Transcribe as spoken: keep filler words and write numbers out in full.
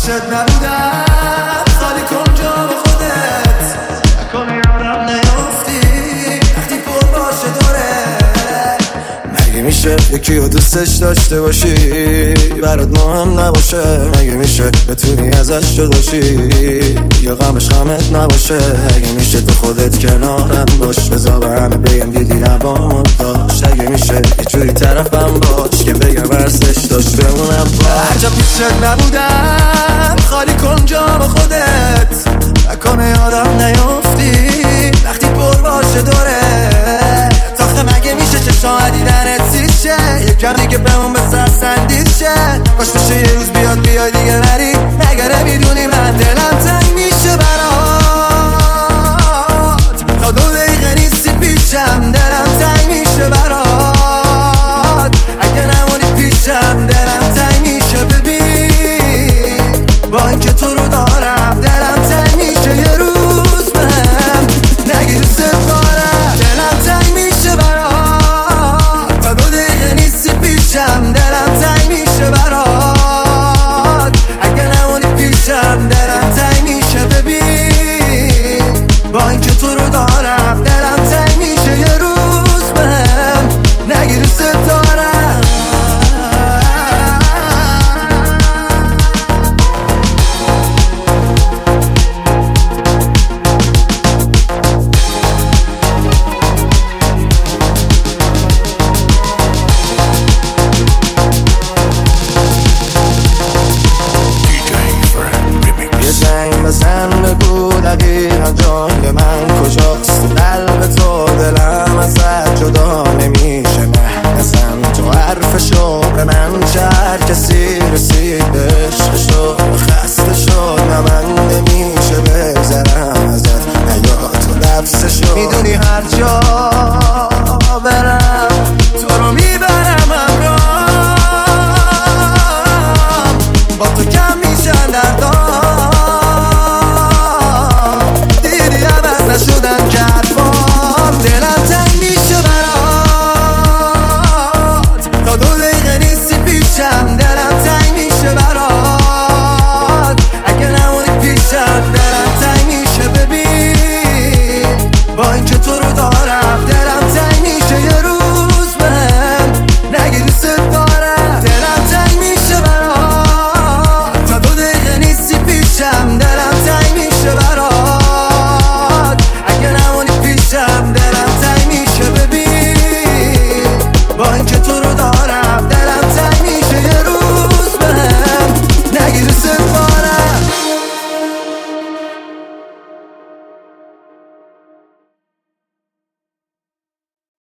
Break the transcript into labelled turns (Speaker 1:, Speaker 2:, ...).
Speaker 1: پیشت نبودم، خالی کن جا به خودت، نکنه یادم نیافتی وقتی پر باشه دوره. مگه میشه یکی رو دوستش داشته باشی برات مهم نباشه؟ مگه میشه بتونی ازش جدا باشی یا غمش غمت نباشه؟ مگه میشه تو خودت کنارم باش، بذار به همه بگم دیدی لبام داشت؟ مگه میشه یه جوری طرفم باش که بگم ورسش داشت بمونم باش؟ هر جا پیشت نبودم، خالی کن جا به خودت، نکنه یادم نیافتی وقتی پر باشه دوره. تاخه مگه میشه چشام دیدنت سیشه یکم دیگه بمون به سرسندیشه؟ باش بشه یه روز بیاد بیای دیگه نری، مگه نمیدونی من دلم تنگ میشه برات، تا دو دقیقه نیستی پیشم دلم تنگ میشه برات، اگه نمونی پیشم دلم تنگ میشه. ببین با اینکه تو رو دارم دلم تنگ میشه، یه روز بهم نگی دوست دارم، دلم تنگ میشه برات، تا دو دقیقه نیستی پیشم دلم تنگ میشه برات، اگه نمونی پیشم دلم تنگ میشه. ببین با اینکه تو رو دارم دلم تنگ میشه، یه روز بهم نگی دوست دارم. بزن بگو دقیقا جای من کجاست، قلب تو دلم ازت جدا نمیشه. نه نزن تو حرفشو به من چه هر کسی رسید به عشقشو خسته شد، نه من نمیشه بذارم ازت نیا تو لبسشو. میدونی هر جا برم تو رو میبرم همراهم، با تو کم میشن دردام، نشدن که حرفام دلم تنگ میشه برات، تا دو دقیقه نیستی پیشم دلم تنگ میشه برات، اگه نمونی پیشم دلم تنگ میشه. ببین با اینکه تو رو دارم دلم تنگ میشه، یه روز بهم نگی دوست دارم، دلم تنگ میشه برات، تا دو دقیقه نیستی پیشم دلم تنگ میشه برات، دلم تنگ میشه. ببین با اینکه